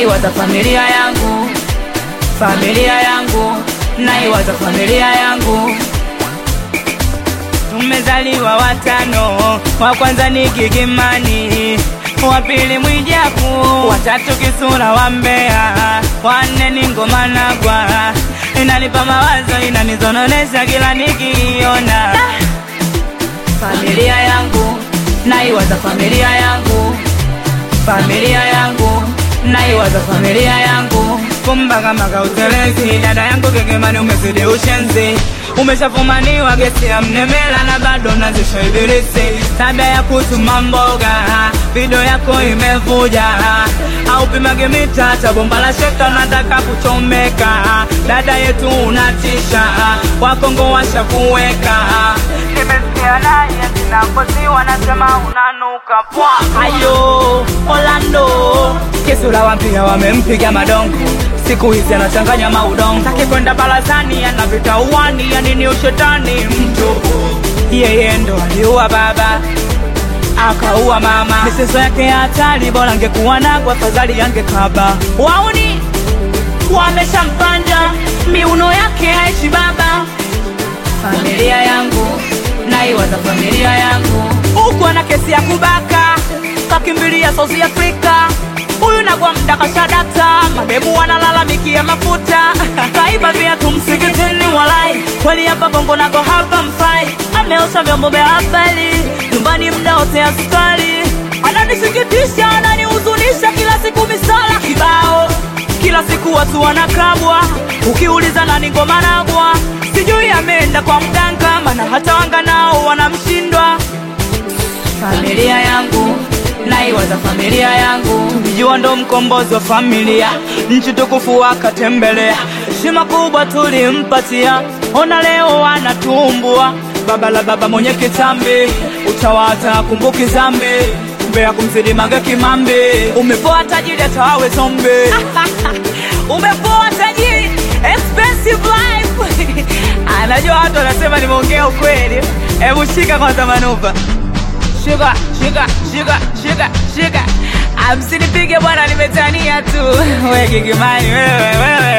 naiwaza familia yangu, familia yangu, naiwaza familia yangu. Tumezaliwa watano, wa kwanza ni Gigimani, wa pili Mwijaku, wa tatu Kisura wa Mbeya, wa nne ni Ngoma Nagwa. Inanipa mawazo, inanizononesha kila nikiona. Familia yangu, naiwaza familia yangu, familia yangu, naiwaza familia yangu. Kumbaga maga utelezi, dada yangu Gigimani umezidi ushenzi. Umeshafumaniwa gesi ya mnemela na bado nazisha ibilisi. Tabia ya kutuma mboga, video yako imevuja. Au pimage mita, hata bomba la sheka nataka kuchomeka. Dada yetu unatisha, Wakongo washakuweka. Nimesikia naye sinakosi wanasema unanuka pwa. Ayo, Orlando, Kisura wampia wamempiga madongo. Siku hizi anachanganya maudongo. Taki kwenda barazani, anapita uwani, yani ni ushetani mtu. Yeye ndo aliua baba, akaua mama. Miseso yake hatari, bora angekuwa Nagwa, afadhali angekaba. Wauni wameshampanda, miuno yake haishi baba. Familia yangu, naiwaza familia yangu. Huku ana kesi ya kubaka, kakimbilia South Africa. Huyu Nagwa mdaka shadata, mademu wanalalamikia mafuta. Kaiba viatu msikitini walai, kweli hapa Bongo Nagwa hapa mfai. Ameosha vyombo vya habari, nyumbani mda wote ya sukari. Ananisikitisha, ananihuzunisha, kila siku misala kibao. Kila siku watu wanakabwa, ukiuliza nani Ngoma Nagwa. Sijui ameenda kwa mganga, maana hata wanga nao wanamshindwa. Familia yangu, naiwaza familia yangu. Tulijua ndo mkombozi wa familia, nchi tukufu wakatembelea. Heshima kubwa tulimpatia, ona leo wanatumbua. Baba la baba mwenye kitambi, utawata kumbuki zambi. Mbea kumzidi Mange Kimambi, umepoa tajiri hata wawe zombi. Umepoa tajiri, expensive life. Anajua watu wanasema nimeongea ukweli. Hebu shika kwanza manupa. Shika, shika, shika, shika, shika. Msinipige bwana, nimetania tu. Wewe Gigimani, wewe.